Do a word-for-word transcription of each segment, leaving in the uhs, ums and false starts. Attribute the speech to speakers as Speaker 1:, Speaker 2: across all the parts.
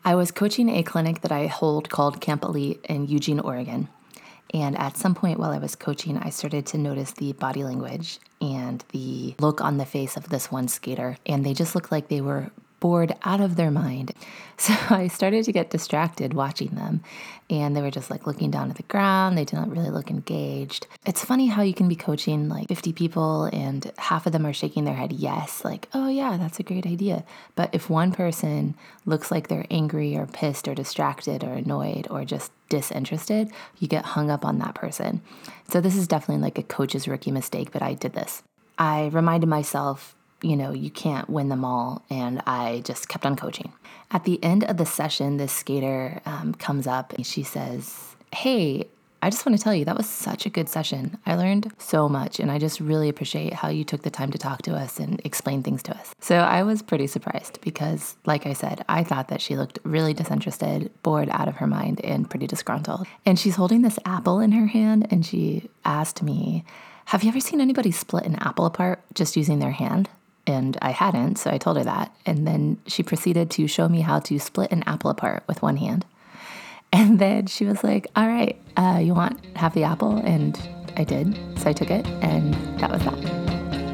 Speaker 1: I was coaching a clinic that I hold called Camp Elite in Eugene, Oregon. And at some point while I was coaching, I started to notice the body language and the look on the face of this one skater. And they just looked like they were bored out of their mind. So I started to get distracted watching them. And they were just like looking down at the ground. They didn't really look engaged. It's funny how you can be coaching like fifty people and half of them are shaking their head yes, like, oh yeah, that's a great idea. But if one person looks like they're angry or pissed or distracted or annoyed or just disinterested, you get hung up on that person. So this is definitely like a coach's rookie mistake, but I did this. I reminded myself, you know, you can't win them all, and I just kept on coaching. At the end of the session, this skater um, comes up and she says, hey, I just want to tell you that was such a good session. I learned so much, and I just really appreciate how you took the time to talk to us and explain things to us. So I was pretty surprised because, like I said, I thought that she looked really disinterested, bored out of her mind, and pretty disgruntled. And she's holding this apple in her hand, and she asked me, have you ever seen anybody split an apple apart just using their hand? And I hadn't, so I told her that. And then she proceeded to show me how to split an apple apart with one hand. And then she was like, all right, uh, you want half the apple? And I did. So I took it, and that was that.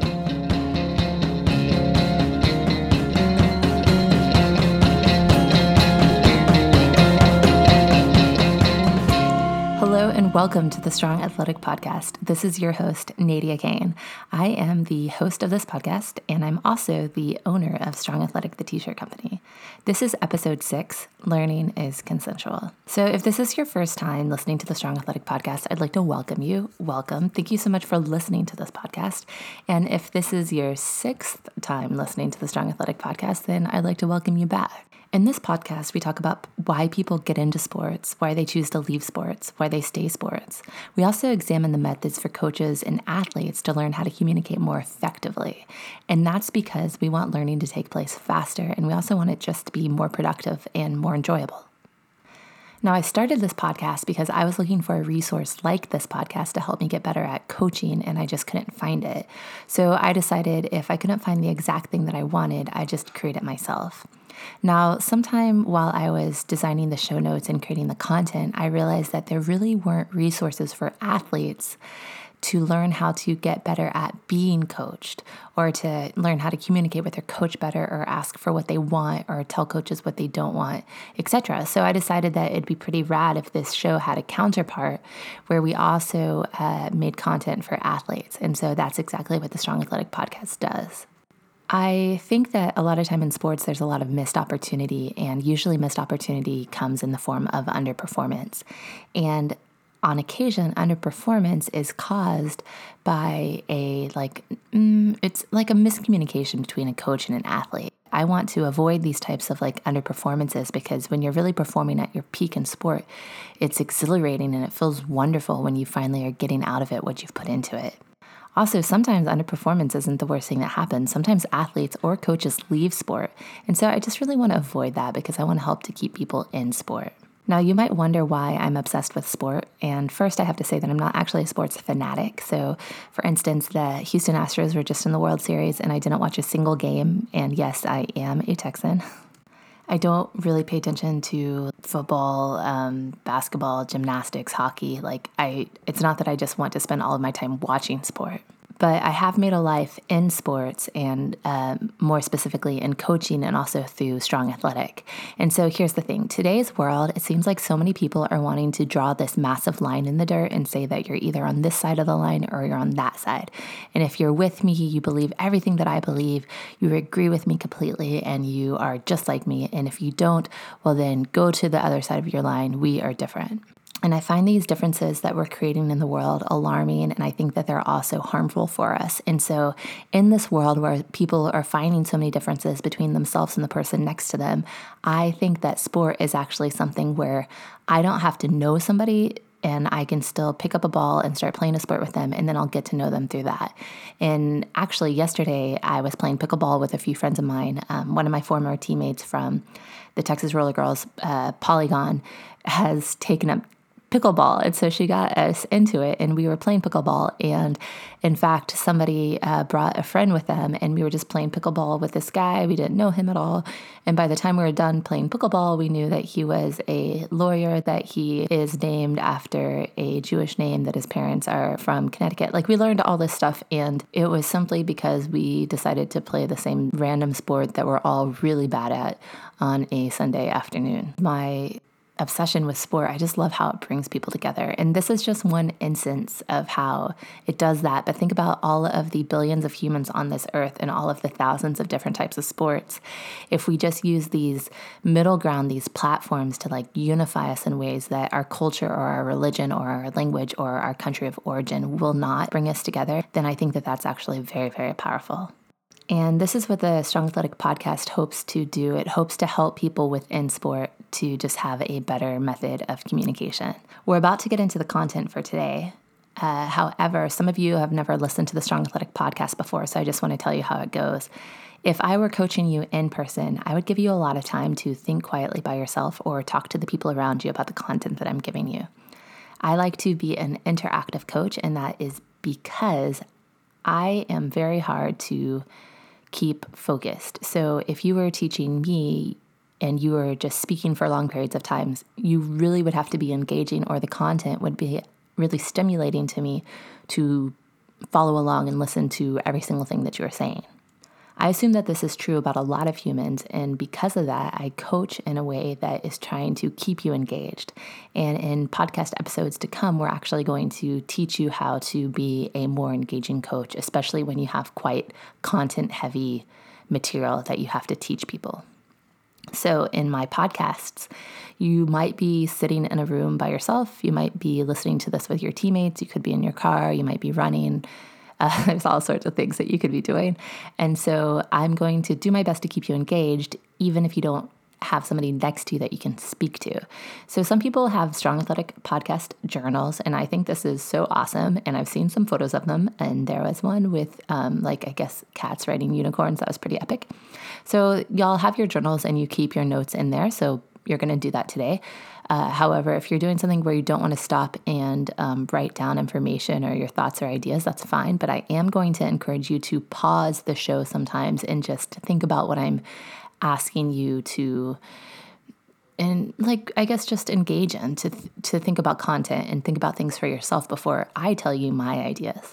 Speaker 1: Hello and welcome to the Strong Athletic Podcast. This is your host, Nadia Kane. I am the host of this podcast, and I'm also the owner of Strong Athletic, the t-shirt company. This is episode six, Learning is Consensual. So if this is your first time listening to the Strong Athletic Podcast, I'd like to welcome you. Welcome. Thank you so much for listening to this podcast. And if this is your sixth time listening to the Strong Athletic Podcast, then I'd like to welcome you back. In this podcast, we talk about why people get into sports, why they choose to leave sports, why they stay sports. We also examine the methods for coaches and athletes to learn how to communicate more effectively. And that's because we want learning to take place faster, and we also want it just to be more productive and more enjoyable. Now, I started this podcast because I was looking for a resource like this podcast to help me get better at coaching, and I just couldn't find it. So I decided if I couldn't find the exact thing that I wanted, I just create it myself. Now, sometime while I was designing the show notes and creating the content, I realized that there really weren't resources for athletes to learn how to get better at being coached, or to learn how to communicate with their coach better, or ask for what they want, or tell coaches what they don't want, et cetera. So I decided that it'd be pretty rad if this show had a counterpart where we also uh, made content for athletes. And so that's exactly what the Strong Athletic Podcast does. I think that a lot of time in sports, there's a lot of missed opportunity, and usually missed opportunity comes in the form of underperformance. And on occasion, underperformance is caused by a, like, mm, it's like a miscommunication between a coach and an athlete. I want to avoid these types of like underperformances because when you're really performing at your peak in sport, it's exhilarating and it feels wonderful when you finally are getting out of it what you've put into it. Also, sometimes underperformance isn't the worst thing that happens. Sometimes athletes or coaches leave sport. And so I just really want to avoid that because I want to help to keep people in sport. Now, you might wonder why I'm obsessed with sport. And first, I have to say that I'm not actually a sports fanatic. So, for instance, the Houston Astros were just in the World Series and I didn't watch a single game. And yes, I am a Texan. I don't really pay attention to football, um, basketball, gymnastics, hockey. Like I, it's not that I just want to spend all of my time watching sport, but I have made a life in sports and um, more specifically in coaching and also through Strong Athletic. And so here's the thing. Today's world, it seems like so many people are wanting to draw this massive line in the dirt and say that you're either on this side of the line or you're on that side. And if you're with me, you believe everything that I believe, you agree with me completely, and you are just like me. And if you don't, well, then go to the other side of your line. We are different. And I find these differences that we're creating in the world alarming, and I think that they're also harmful for us. And so in this world where people are finding so many differences between themselves and the person next to them, I think that sport is actually something where I don't have to know somebody and I can still pick up a ball and start playing a sport with them, and then I'll get to know them through that. And actually yesterday I was playing pickleball with a few friends of mine. Um, one of my former teammates from the Texas Roller Girls, uh, Polygon, has taken up pickleball. And so she got us into it, and we were playing pickleball. And in fact, somebody uh, brought a friend with them, and we were just playing pickleball with this guy. We didn't know him at all. And by the time we were done playing pickleball, we knew that he was a lawyer, that he is named after a Jewish name, that his parents are from Connecticut. Like, we learned all this stuff, and it was simply because we decided to play the same random sport that we're all really bad at on a Sunday afternoon. My obsession with sport, I just love how it brings people together. And this is just one instance of how it does that. But think about all of the billions of humans on this earth and all of the thousands of different types of sports. If we just use these middle ground, these platforms to like unify us in ways that our culture or our religion or our language or our country of origin will not bring us together, then I think that that's actually very, very powerful. And this is what the Strong Athletic podcast hopes to do. It hopes to help people within sport to just have a better method of communication. We're about to get into the content for today. Uh, however, some of you have never listened to the Strong Athletic podcast before, so I just want to tell you how it goes. If I were coaching you in person, I would give you a lot of time to think quietly by yourself or talk to the people around you about the content that I'm giving you. I like to be an interactive coach, and that is because I am very hard to keep focused. So if you were teaching me and you were just speaking for long periods of times, you really would have to be engaging, or the content would be really stimulating to me to follow along and listen to every single thing that you are saying. I assume that this is true about a lot of humans, and because of that, I coach in a way that is trying to keep you engaged. And in podcast episodes to come, we're actually going to teach you how to be a more engaging coach, especially when you have quite content-heavy material that you have to teach people. So in my podcasts, you might be sitting in a room by yourself. You might be listening to this with your teammates. You could be in your car. You might be running. Uh, there's all sorts of things that you could be doing. And so I'm going to do my best to keep you engaged, even if you don't have somebody next to you that you can speak to. So some people have Strong Athletic podcast journals, and I think this is so awesome. And I've seen some photos of them, and there was one with, um, like, I guess, cats riding unicorns. That was pretty epic. So y'all have your journals, and you keep your notes in there. So you're going to do that today. Uh, however, if you're doing something where you don't want to stop and um, write down information or your thoughts or ideas, that's fine. But I am going to encourage you to pause the show sometimes and just think about what I'm asking you to, and like, I guess, just engage in, to, th- to think about content and think about things for yourself before I tell you my ideas.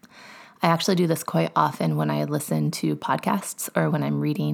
Speaker 1: I actually do this quite often when I listen to podcasts or when I'm reading.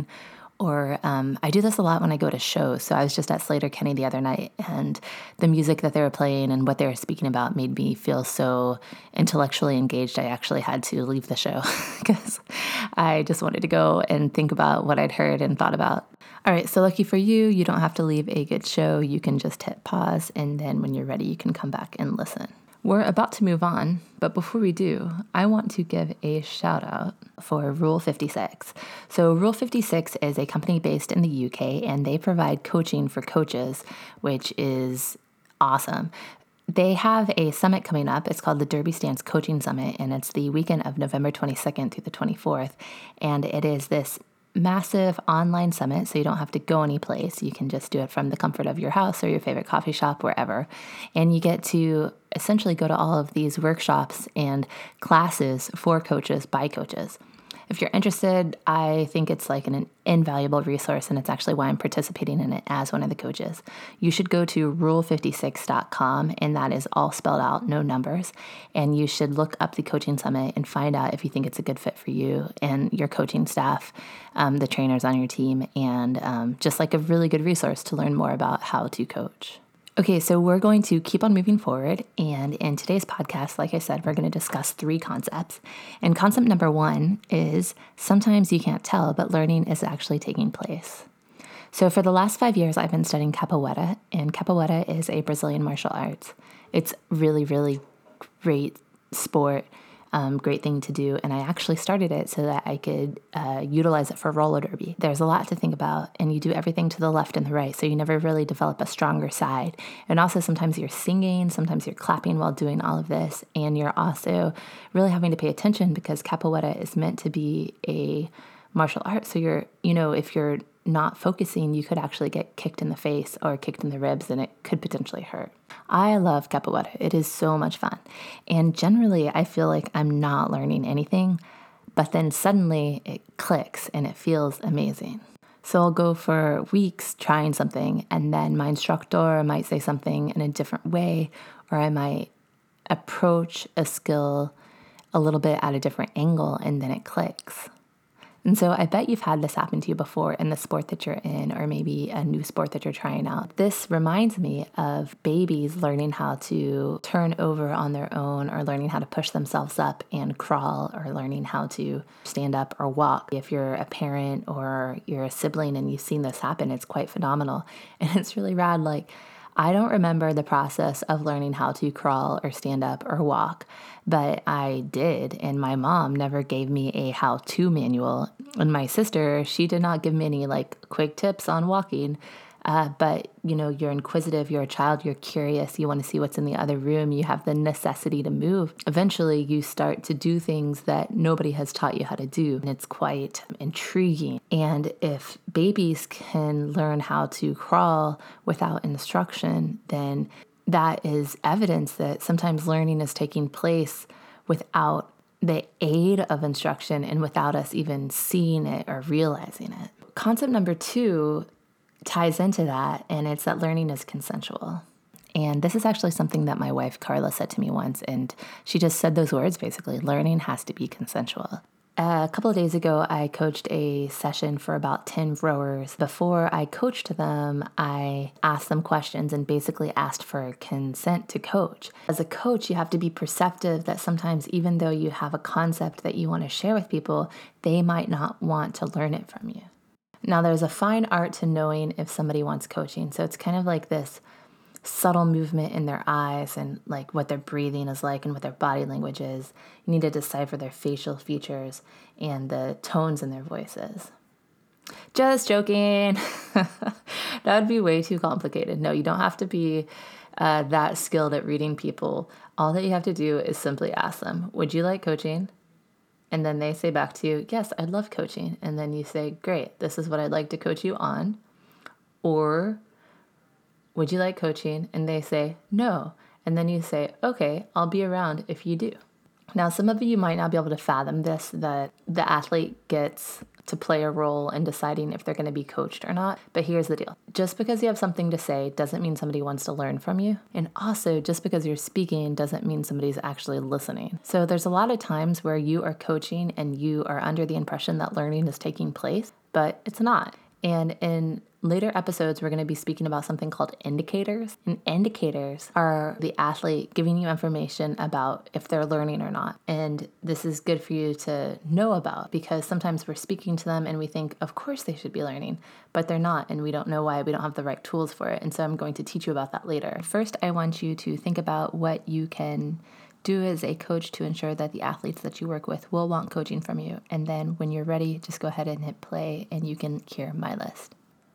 Speaker 1: Or um, I do this a lot when I go to shows. So I was just at Slater-Kenny the other night, and the music that they were playing and what they were speaking about made me feel so intellectually engaged. I actually had to leave the show because I just wanted to go and think about what I'd heard and thought about. All right, so lucky for you, you don't have to leave a good show. You can just hit pause, and then when you're ready, you can come back and listen. We're about to move on, but before we do, I want to give a shout out for Rule fifty-six. So Rule fifty-six is a company based in the U K, and they provide coaching for coaches, which is awesome. They have a summit coming up. It's called the Derby Stance Coaching Summit, and it's the weekend of November twenty-second through the twenty-fourth. And it is this massive online summit, so you don't have to go any place. You can just do it from the comfort of your house or your favorite coffee shop, wherever. And you get to essentially go to all of these workshops and classes for coaches by coaches. If you're interested, I think it's like an invaluable resource, and it's actually why I'm participating in it as one of the coaches. You should go to rule fifty-six dot com, and that is all spelled out, no numbers. And you should look up the coaching summit and find out if you think it's a good fit for you and your coaching staff, um, the trainers on your team, and um, just like a really good resource to learn more about how to coach. Okay, so we're going to keep on moving forward, and in today's podcast, like I said, we're going to discuss three concepts. And concept number one is sometimes you can't tell, but learning is actually taking place. So for the last five years, I've been studying capoeira, and capoeira is a Brazilian martial arts. It's really, really great sport, um, great thing to do, and I actually started it so that I could uh, utilize it for roller derby. There's a lot to think about, and you do everything to the left and the right, so you never really develop a stronger side. And also sometimes you're singing, sometimes you're clapping while doing all of this, and you're also really having to pay attention because capoeira is meant to be a martial art. So you're, you know, if you're not focusing, you could actually get kicked in the face or kicked in the ribs, and it could potentially hurt. I love capoeira. It is so much fun. And generally, I feel like I'm not learning anything, but then suddenly it clicks and it feels amazing. So I'll go for weeks trying something, and then my instructor might say something in a different way, or I might approach a skill a little bit at a different angle, and then it clicks. And so I bet you've had this happen to you before in the sport that you're in, or maybe a new sport that you're trying out. This reminds me of babies learning how to turn over on their own, or learning how to push themselves up and crawl, or learning how to stand up or walk. If you're a parent or you're a sibling and you've seen this happen, it's quite phenomenal. And it's really rad. Like, I don't remember the process of learning how to crawl or stand up or walk, but I did, and my mom never gave me a how-to manual. And my sister, she did not give me any like quick tips on walking. Uh, but, you know, you're inquisitive, you're a child, you're curious, you want to see what's in the other room, you have the necessity to move. Eventually, you start to do things that nobody has taught you how to do, and it's quite intriguing. And if babies can learn how to crawl without instruction, then that is evidence that sometimes learning is taking place without the aid of instruction and without us even seeing it or realizing it. Concept number two ties into that, and it's that learning is consensual. And this is actually something that my wife Carla said to me once, and she just said those words basically: learning has to be consensual. A couple of days ago, I coached a session for about ten rowers. Before I coached them, I asked them questions and basically asked for consent to coach. As a coach, you have to be perceptive that sometimes, even though you have a concept that you want to share with people, they might not want to learn it from you. Now, there's a fine art to knowing if somebody wants coaching. So it's kind of like this subtle movement in their eyes and like what their breathing is like and what their body language is. You need to decipher their facial features and the tones in their voices. Just joking. That would be way too complicated. No, you don't have to be uh, that skilled at reading people. All that you have to do is simply ask them, would you like coaching? And then they say back to you, yes, I'd love coaching. And then you say, great, this is what I'd like to coach you on. Or, would you like coaching? And they say, no. And then you say, okay, I'll be around if you do. Now, some of you might not be able to fathom this, that the athlete gets to play a role in deciding if they're going to be coached or not. But here's the deal. Just because you have something to say doesn't mean somebody wants to learn from you. And also, just because you're speaking doesn't mean somebody's actually listening. So there's a lot of times where you are coaching and you are under the impression that learning is taking place, but it's not. And in later episodes, we're going to be speaking about something called indicators. And indicators are the athlete giving you information about if they're learning or not. And this is good for you to know about, because sometimes we're speaking to them and we think, of course they should be learning, but they're not. And we don't know why. We don't have the right tools for it. And so I'm going to teach you about that later. First, I want you to think about what you can do as a coach to ensure that the athletes that you work with will want coaching from you. And then when you're ready, just go ahead and hit play and you can hear my list.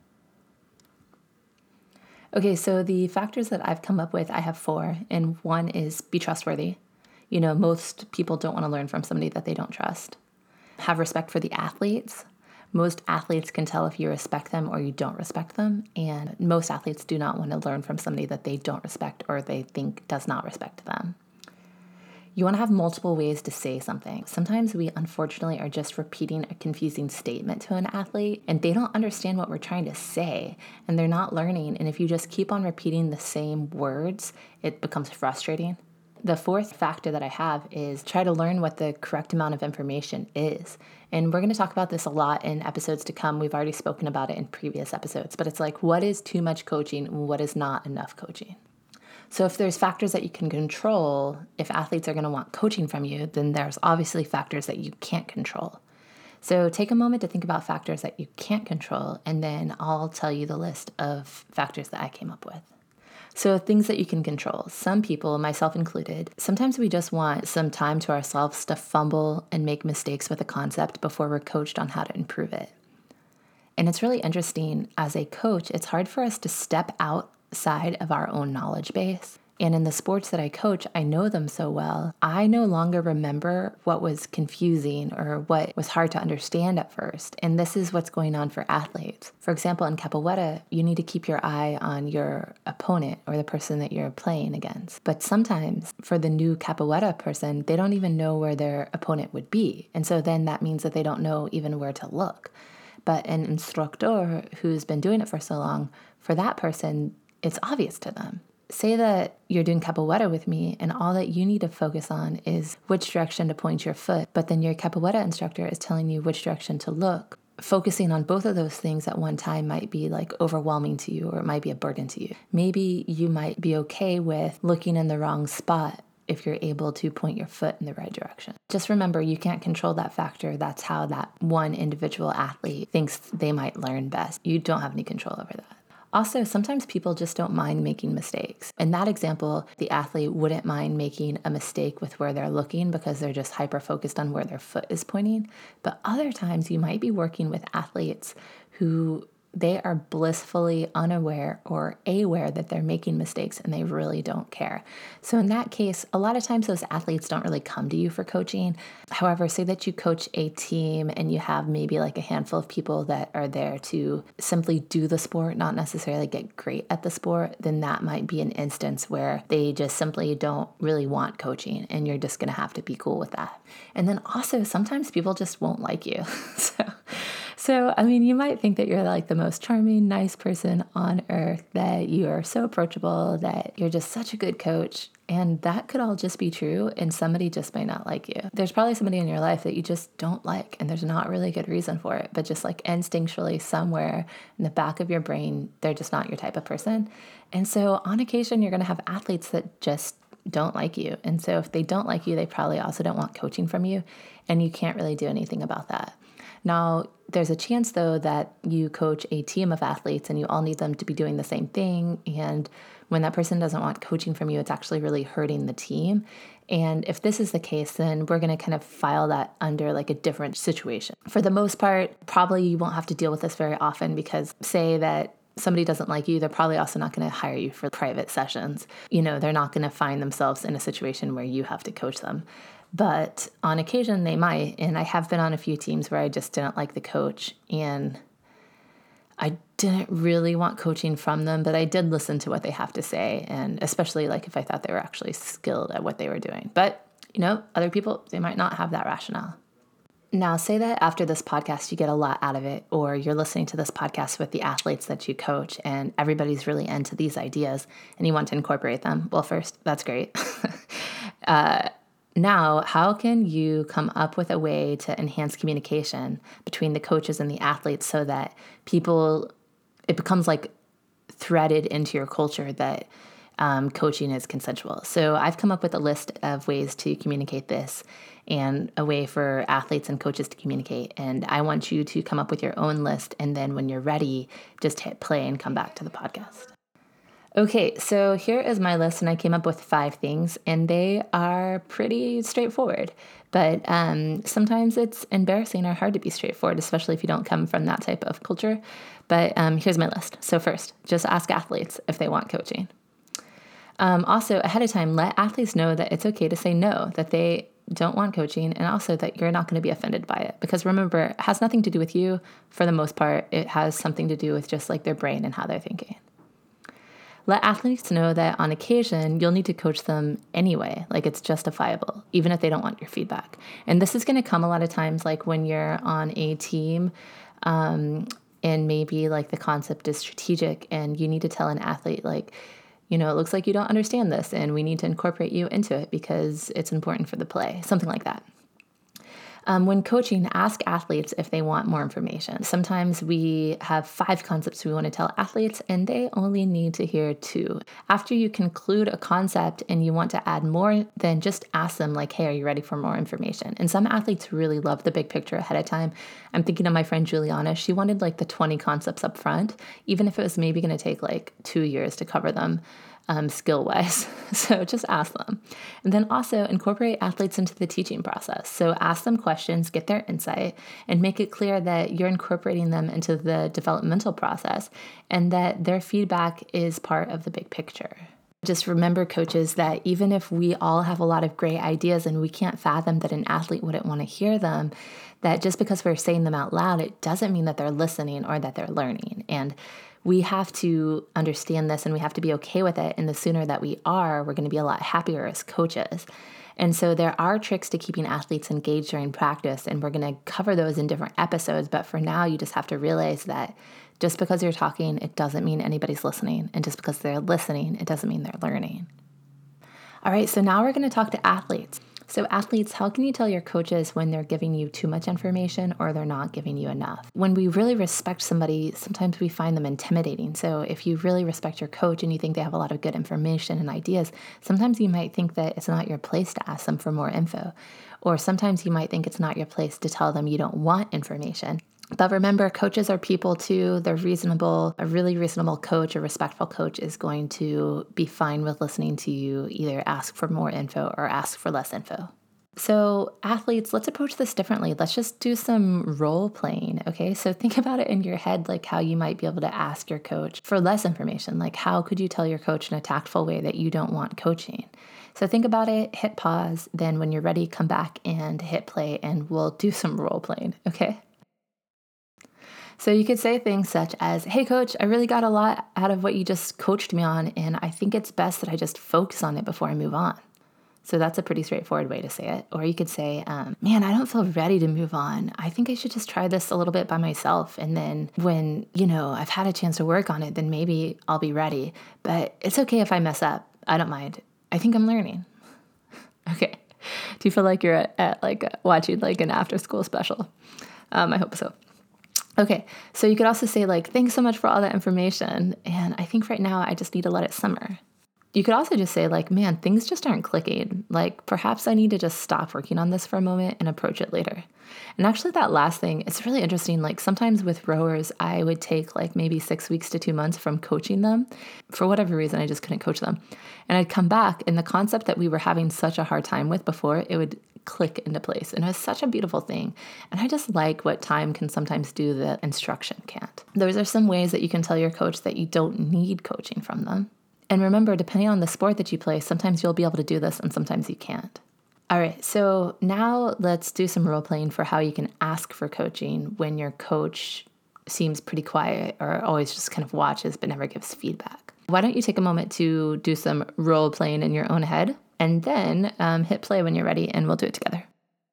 Speaker 1: Okay, so the factors that I've come up with, I have four, and one is be trustworthy. You know, most people don't want to learn from somebody that they don't trust. Have respect for the athletes. Most athletes can tell if you respect them or you don't respect them, and most athletes do not want to learn from somebody that they don't respect or they think does not respect them. You want to have multiple ways to say something. Sometimes we unfortunately are just repeating a confusing statement to an athlete and they don't understand what we're trying to say and they're not learning. And if you just keep on repeating the same words, it becomes frustrating. The fourth factor that I have is try to learn what the correct amount of information is. And we're going to talk about this a lot in episodes to come. We've already spoken about it in previous episodes, but it's like, what is too much coaching and what is not enough coaching? So if there's factors that you can control, if athletes are going to want coaching from you, then there's obviously factors that you can't control. So take a moment to think about factors that you can't control, and then I'll tell you the list of factors that I came up with. So things that you can control. Some people, myself included, sometimes we just want some time to ourselves to fumble and make mistakes with a concept before we're coached on how to improve it. And it's really interesting, as a coach, it's hard for us to step out side of our own knowledge base And in the sports that I coach, I know them so well, I no longer remember what was confusing or what was hard to understand at first. And this is what's going on for athletes. For example, in capoeira, you need to keep your eye on your opponent or the person that you're playing against. But sometimes for the new capoeira person, they don't even know where their opponent would be. And so then that means that they don't know even where to look. But an instructor who's been doing it for so long, for that person, it's obvious to them. Say that you're doing capoeira with me and all that you need to focus on is which direction to point your foot, but then your capoeira instructor is telling you which direction to look. Focusing on both of those things at one time might be like overwhelming to you, or it might be a burden to you. Maybe you might be okay with looking in the wrong spot if you're able to point your foot in the right direction. Just remember, you can't control that factor. That's how that one individual athlete thinks they might learn best. You don't have any control over that. Also, sometimes people just don't mind making mistakes. In that example, the athlete wouldn't mind making a mistake with where they're looking because they're just hyper-focused on where their foot is pointing. But other times you might be working with athletes who they are blissfully unaware or aware that they're making mistakes and they really don't care. So in that case, a lot of times those athletes don't really come to you for coaching. However, say that you coach a team and you have maybe like a handful of people that are there to simply do the sport, not necessarily get great at the sport, then that might be an instance where they just simply don't really want coaching and you're just going to have to be cool with that. And then also sometimes people just won't like you. so So, I mean, you might think that you're like the most charming, nice person on earth, that you are so approachable, that you're just such a good coach. And that could all just be true, and somebody just might not like you. There's probably somebody in your life that you just don't like, and there's not really a good reason for it. But just like instinctually somewhere in the back of your brain, they're just not your type of person. And so on occasion, you're going to have athletes that just don't like you. And so if they don't like you, they probably also don't want coaching from you, and you can't really do anything about that. Now, there's a chance, though, that you coach a team of athletes and you all need them to be doing the same thing. And when that person doesn't want coaching from you, it's actually really hurting the team. And if this is the case, then we're going to kind of file that under like a different situation. For the most part, probably you won't have to deal with this very often because say that somebody doesn't like you, they're probably also not going to hire you for private sessions. You know, they're not going to find themselves in a situation where you have to coach them. But on occasion they might, and I have been on a few teams where I just didn't like the coach and I didn't really want coaching from them, but I did listen to what they have to say, and especially like if I thought they were actually skilled at what they were doing. But, you know, other people, they might not have that rationale. Now, say that after this podcast you get a lot out of it, or you're listening to this podcast with the athletes that you coach and everybody's really into these ideas and you want to incorporate them. Well, first, that's great. uh, Now, how can you come up with a way to enhance communication between the coaches and the athletes so that people, it becomes like threaded into your culture that um, coaching is consensual? So I've come up with a list of ways to communicate this and a way for athletes and coaches to communicate. And I want you to come up with your own list. And then when you're ready, just hit play and come back to the podcast. Okay, so here is my list, and I came up with five things, and they are pretty straightforward. But um, sometimes it's embarrassing or hard to be straightforward, especially if you don't come from that type of culture. But um, here's my list. So first, just ask athletes if they want coaching. Um, also, ahead of time, let athletes know that it's okay to say no, that they don't want coaching, and also that you're not going to be offended by it. Because remember, it has nothing to do with you for the most part. It has something to do with just like their brain and how they're thinking. Let athletes know that on occasion, you'll need to coach them anyway, like it's justifiable, even if they don't want your feedback. And this is going to come a lot of times, like when you're on a team um, and maybe like the concept is strategic and you need to tell an athlete, like, you know, it looks like you don't understand this and we need to incorporate you into it because it's important for the play, something like that. Um, when coaching, ask athletes if they want more information. Sometimes we have five concepts we want to tell athletes, and they only need to hear two. After you conclude a concept and you want to add more, then just ask them like, hey, are you ready for more information? And some athletes really love the big picture ahead of time. I'm thinking of my friend Juliana. She wanted like the twenty concepts up front, even if it was maybe going to take like two years to cover them. Um, skill-wise. So just ask them. And then also incorporate athletes into the teaching process. So ask them questions, get their insight, and make it clear that you're incorporating them into the developmental process and that their feedback is part of the big picture. Just remember, coaches, that even if we all have a lot of great ideas and we can't fathom that an athlete wouldn't want to hear them, that just because we're saying them out loud, it doesn't mean that they're listening or that they're learning. And we have to understand this and we have to be okay with it. And the sooner that we are, we're going to be a lot happier as coaches. And so there are tricks to keeping athletes engaged during practice, and we're going to cover those in different episodes. But for now, you just have to realize that just because you're talking, it doesn't mean anybody's listening. And just because they're listening, it doesn't mean they're learning. All right, so now we're going to talk to athletes. So athletes, how can you tell your coaches when they're giving you too much information or they're not giving you enough? When we really respect somebody, sometimes we find them intimidating. So if you really respect your coach and you think they have a lot of good information and ideas, sometimes you might think that it's not your place to ask them for more info. Or sometimes you might think it's not your place to tell them you don't want information. But remember, coaches are people too. They're reasonable. A really reasonable coach, a respectful coach is going to be fine with listening to you either ask for more info or ask for less info. So athletes, let's approach this differently. Let's just do some role playing, okay? So think about it in your head, like how you might be able to ask your coach for less information. Like how could you tell your coach in a tactful way that you don't want coaching? So think about it, hit pause, then when you're ready, come back and hit play and we'll do some role playing, okay? So you could say things such as, hey, coach, I really got a lot out of what you just coached me on, and I think it's best that I just focus on it before I move on. So that's a pretty straightforward way to say it. Or you could say, um, man, I don't feel ready to move on. I think I should just try this a little bit by myself. And then when, you know, I've had a chance to work on it, then maybe I'll be ready. But it's okay if I mess up. I don't mind. I think I'm learning. Okay. Do you feel like you're at, at like a, watching like an after school special? Um, I hope so. Okay, so you could also say like, thanks so much for all that information, and I think right now I just need to let it simmer. You could also just say like, man, things just aren't clicking. Like perhaps I need to just stop working on this for a moment and approach it later. And actually that last thing, it's really interesting. Like sometimes with rowers, I would take like maybe six weeks to two months from coaching them. For whatever reason, I just couldn't coach them. And I'd come back and the concept that we were having such a hard time with before, it would click into place. And it was such a beautiful thing. And I just like what time can sometimes do that instruction can't. Those are some ways that you can tell your coach that you don't need coaching from them. And remember, depending on the sport that you play, sometimes you'll be able to do this and sometimes you can't. All right, so now let's do some role playing for how you can ask for coaching when your coach seems pretty quiet or always just kind of watches but never gives feedback. Why don't you take a moment to do some role playing in your own head and then um, hit play when you're ready and we'll do it together.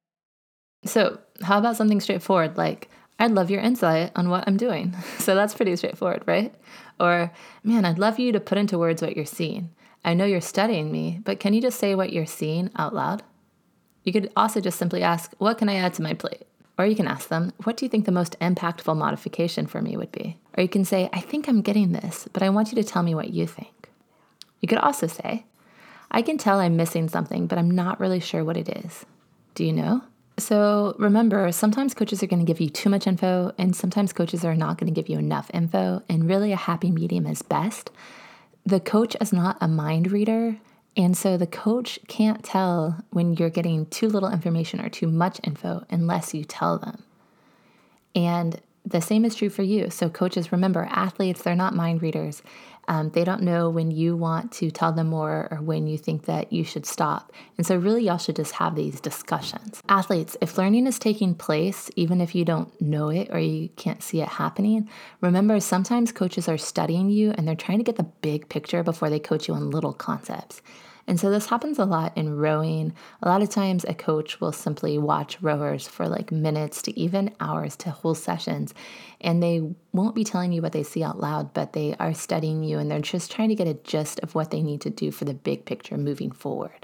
Speaker 1: So how about something straightforward like, I'd love your insight on what I'm doing. So that's pretty straightforward, right? Or, man, I'd love you to put into words what you're seeing. I know you're studying me, but can you just say what you're seeing out loud? You could also just simply ask, what can I add to my plate? Or you can ask them, what do you think the most impactful modification for me would be? Or you can say, I think I'm getting this, but I want you to tell me what you think. You could also say, I can tell I'm missing something, but I'm not really sure what it is. Do you know? So remember, sometimes coaches are going to give you too much info, and sometimes coaches are not going to give you enough info, and really a happy medium is best. The coach is not a mind reader, and so the coach can't tell when you're getting too little information or too much info unless you tell them. And the same is true for you. So coaches, remember, athletes, they're not mind readers. Um, they don't know when you want to tell them more or when you think that you should stop. And so really y'all should just have these discussions. Athletes, if learning is taking place, even if you don't know it or you can't see it happening, remember sometimes coaches are studying you and they're trying to get the big picture before they coach you on little concepts. And so this happens a lot in rowing. A lot of times a coach will simply watch rowers for like minutes to even hours to whole sessions, and they won't be telling you what they see out loud, but they are studying you and they're just trying to get a gist of what they need to do for the big picture moving forward.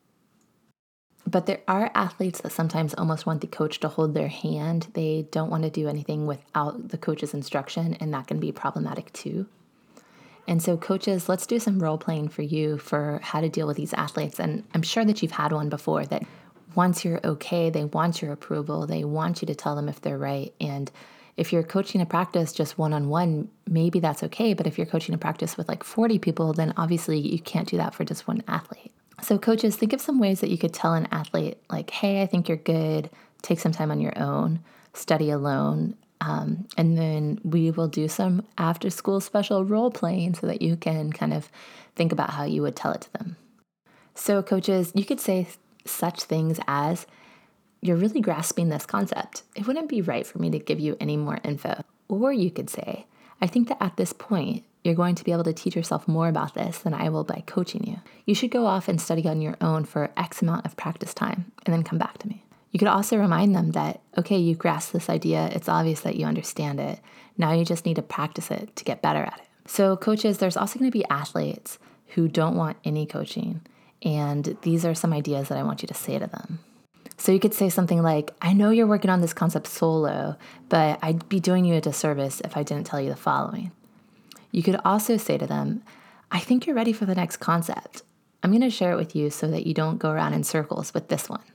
Speaker 1: But there are athletes that sometimes almost want the coach to hold their hand. They don't want to do anything without the coach's instruction, and that can be problematic too. And so coaches, let's do some role playing for you for how to deal with these athletes. And I'm sure that you've had one before that once you're okay, they want your approval. They want you to tell them if they're right. And if you're coaching a practice just one-on-one, maybe that's okay. But if you're coaching a practice with like forty people, then obviously you can't do that for just one athlete. So coaches, think of some ways that you could tell an athlete like, hey, I think you're good. Take some time on your own. Study alone. Um, and then we will do some after school special role playing so that you can kind of think about how you would tell it to them. So coaches, you could say such things as, you're really grasping this concept. It wouldn't be right for me to give you any more info. Or you could say, I think that at this point, you're going to be able to teach yourself more about this than I will by coaching you. You should go off and study on your own for X amount of practice time and then come back to me. You could also remind them that, okay, you grasped this idea. It's obvious that you understand it. Now you just need to practice it to get better at it. So coaches, there's also going to be athletes who don't want any coaching. And these are some ideas that I want you to say to them. So you could say something like, I know you're working on this concept solo, but I'd be doing you a disservice if I didn't tell you the following. You could also say to them, I think you're ready for the next concept. I'm going to share it with you so that you don't go around in circles with this one.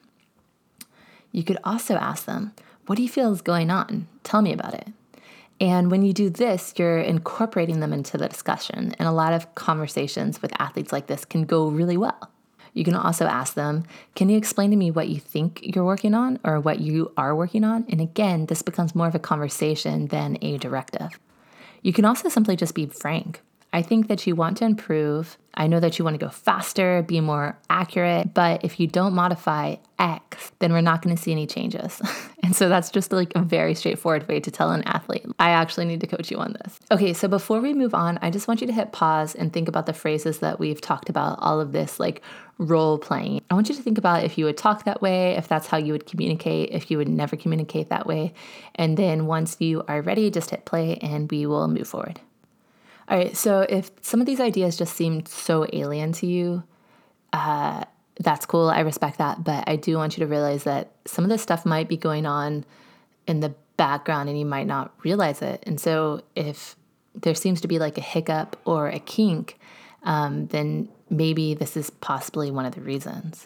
Speaker 1: You could also ask them, what do you feel is going on? Tell me about it. And when you do this, you're incorporating them into the discussion. And a lot of conversations with athletes like this can go really well. You can also ask them, can you explain to me what you think you're working on or what you are working on? And again, this becomes more of a conversation than a directive. You can also simply just be frank. I think that you want to improve. I know that you want to go faster, be more accurate, but if you don't modify X, then we're not going to see any changes. And so that's just like a very straightforward way to tell an athlete, I actually need to coach you on this. Okay, so before we move on, I just want you to hit pause and think about the phrases that we've talked about, all of this like role playing. I want you to think about if you would talk that way, if that's how you would communicate, if you would never communicate that way. And then once you are ready, just hit play and we will move forward. All right, so if some of these ideas just seem so alien to you, uh, that's cool. I respect that. But I do want you to realize that some of this stuff might be going on in the background and you might not realize it. And so if there seems to be like a hiccup or a kink, um, then maybe this is possibly one of the reasons.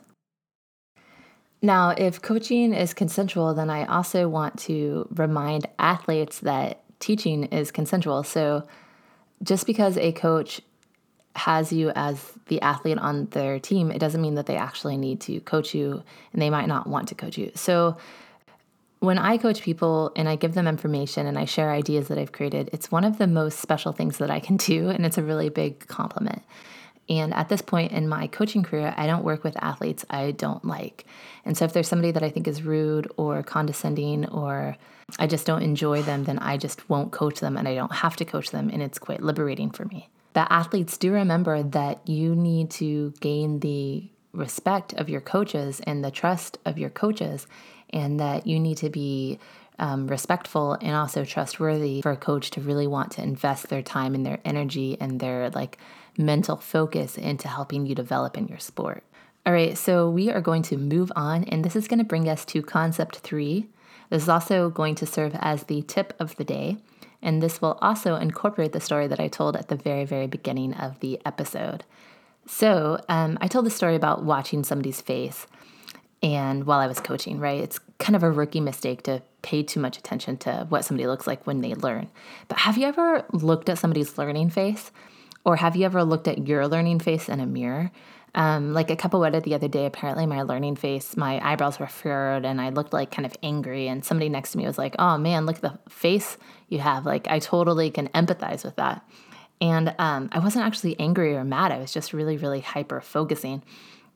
Speaker 1: Now, if coaching is consensual, then I also want to remind athletes that teaching is consensual. So just because a coach has you as the athlete on their team, it doesn't mean that they actually need to coach you, and they might not want to coach you. So when I coach people and I give them information and I share ideas that I've created, it's one of the most special things that I can do, and it's a really big compliment. And at this point in my coaching career, I don't work with athletes I don't like. And so if there's somebody that I think is rude or condescending or I just don't enjoy them, then I just won't coach them and I don't have to coach them. And it's quite liberating for me. But athletes, do remember that you need to gain the respect of your coaches and the trust of your coaches, and that you need to be um, respectful and also trustworthy for a coach to really want to invest their time and their energy and their like mental focus into helping you develop in your sport. All right, so we are going to move on, and this is going to bring us to concept three. This is also going to serve as the tip of the day, and this will also incorporate the story that I told at the very, very beginning of the episode. So um, I told the story about watching somebody's face and while I was coaching, right? It's kind of a rookie mistake to pay too much attention to what somebody looks like when they learn. But have you ever looked at somebody's learning face? Or have you ever looked at your learning face in a mirror? Um, like a capoeira the other day, apparently my learning face, my eyebrows were furrowed and I looked like kind of angry. And somebody next to me was like, oh man, look at the face you have. Like I totally can empathize with that. And um, I wasn't actually angry or mad. I was just really, really hyper focusing.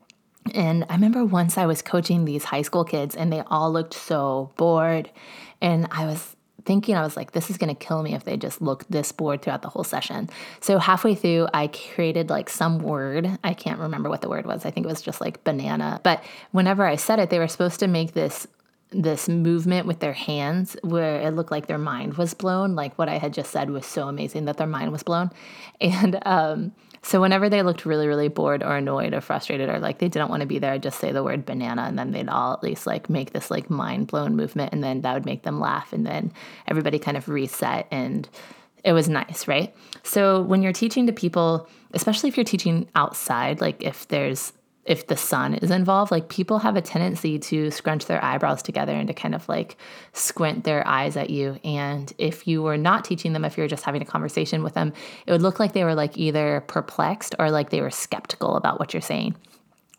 Speaker 1: And I remember once I was coaching these high school kids and they all looked so bored. And I was thinking, I was like, this is going to kill me if they just look this bored throughout the whole session. So halfway through, I created like some word. I can't remember what the word was. I think it was just like banana. But whenever I said it, they were supposed to make this this movement with their hands where it looked like their mind was blown. Like what I had just said was so amazing that their mind was blown. And um, so whenever they looked really, really bored or annoyed or frustrated or like they didn't want to be there, I'd just say the word banana and then they'd all at least like make this like mind blown movement, and then that would make them laugh, and then everybody kind of reset, and it was nice, right? So when you're teaching to people, especially if you're teaching outside, like if there's if the sun is involved, like people have a tendency to scrunch their eyebrows together and to kind of like squint their eyes at you. And if you were not teaching them, if you were just having a conversation with them, it would look like they were like either perplexed or like they were skeptical about what you're saying.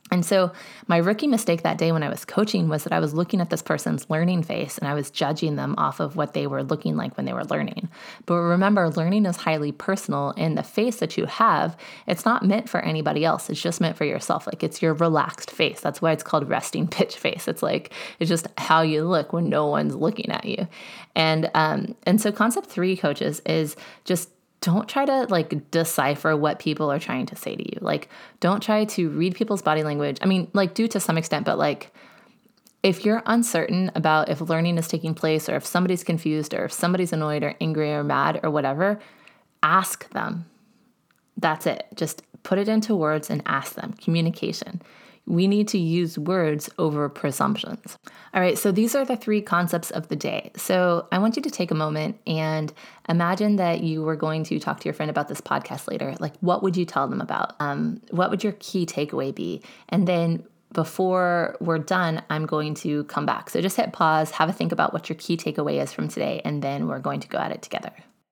Speaker 1: And so my rookie mistake that day when I was coaching was that I was looking at this person's learning face and I was judging them off of what they were looking like when they were learning. But remember, learning is highly personal, and the face that you have, it's not meant for anybody else. It's just meant for yourself. Like, it's your relaxed face. That's why it's called resting bitch face. It's like, it's just how you look when no one's looking at you. And, um, and so concept three, coaches, is just don't try to like decipher what people are trying to say to you. Like, don't try to read people's body language. I mean, like, do to some extent, but like, if you're uncertain about if learning is taking place or if somebody's confused or if somebody's annoyed or angry or mad or whatever, ask them. That's it. Just put it into words and ask them. Communication. We need to use words over presumptions. All right, so these are the three concepts of the day. So I want you to take a moment and imagine that you were going to talk to your friend about this podcast later. Like, what would you tell them about? Um, what would your key takeaway be? And then before we're done, I'm going to come back. So just hit pause, have a think about what your key takeaway is from today, and then we're going to go at it together.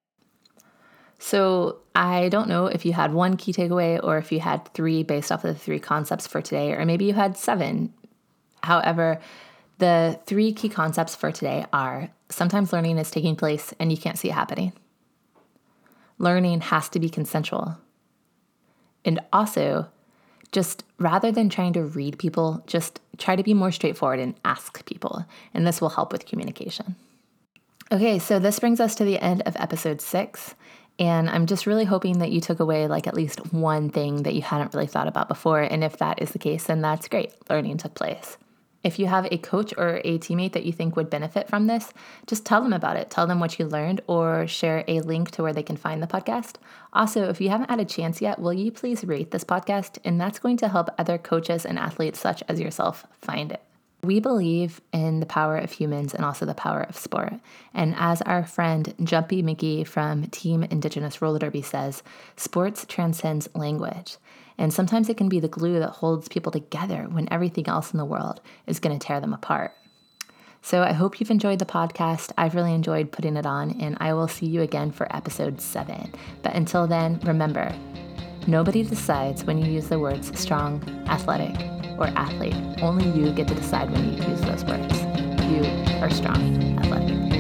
Speaker 1: So I don't know if you had one key takeaway or if you had three based off of the three concepts for today, or maybe you had seven. However, the three key concepts for today are: sometimes learning is taking place and you can't see it happening. Learning has to be consensual. And also, just rather than trying to read people, just try to be more straightforward and ask people. And this will help with communication. Okay, so this brings us to the end of episode six. And I'm just really hoping that you took away like at least one thing that you hadn't really thought about before. And if that is the case, then that's great. Learning took place. If you have a coach or a teammate that you think would benefit from this, just tell them about it. Tell them what you learned or share a link to where they can find the podcast. Also, if you haven't had a chance yet, will you please rate this podcast? And that's going to help other coaches and athletes such as yourself find it. We believe in the power of humans and also the power of sport. And as our friend Jumpy McGee from Team Indigenous Roller Derby says, sports transcends language. And sometimes it can be the glue that holds people together when everything else in the world is going to tear them apart. So I hope you've enjoyed the podcast. I've really enjoyed putting it on, and I will see you again for episode seven. But until then, remember, nobody decides when you use the words strong, athletic, or athlete. Only you get to decide when you use those words. You are strong, athletic.